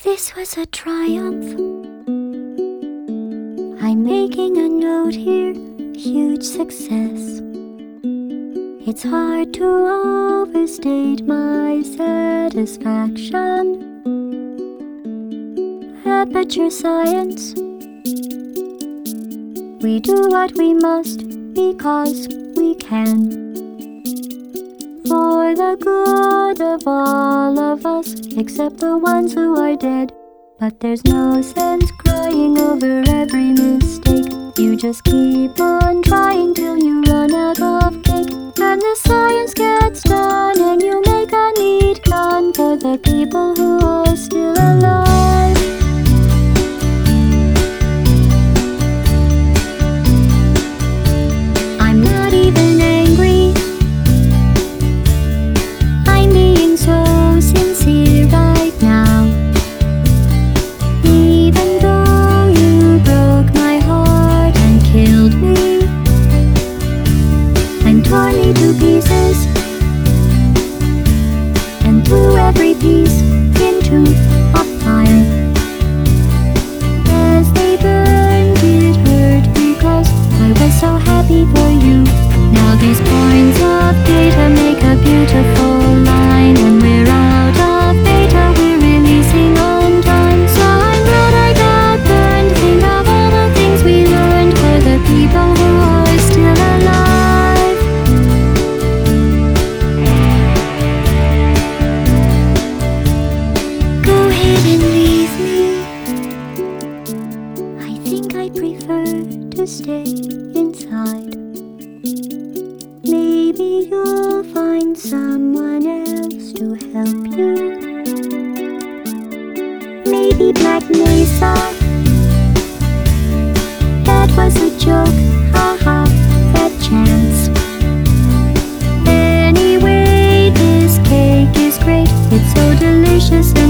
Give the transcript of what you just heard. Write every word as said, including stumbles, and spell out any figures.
This was a triumph. I'm making a note here, huge success. It's hard to overstate my satisfaction. Aperture science. We do what we must because we can. For the good of all of us, except the ones who are dead. But there's no sense crying over every mistake. You just keep on trying till you run out of cake. And the science gets done and you make a neat gun for the people who are still alive. I'm not even angry. I'm being so sincere right now. Even though you broke my heart and killed me and tore me to pieces and threw every piece into a fire. As they burned, it hurt because I was so happy for you. Now these points of data make a beautiful line. When we're out of data, we're releasing on time. So I'm glad I got burned. Think of all the things we learned for the people who are still alive. Go ahead and leave me. I think I prefer to stay inside. Maybe you'll find someone else to help you. Maybe Black Mesa. That was a joke, haha, that chance. Anyway, this cake is great. It's so delicious.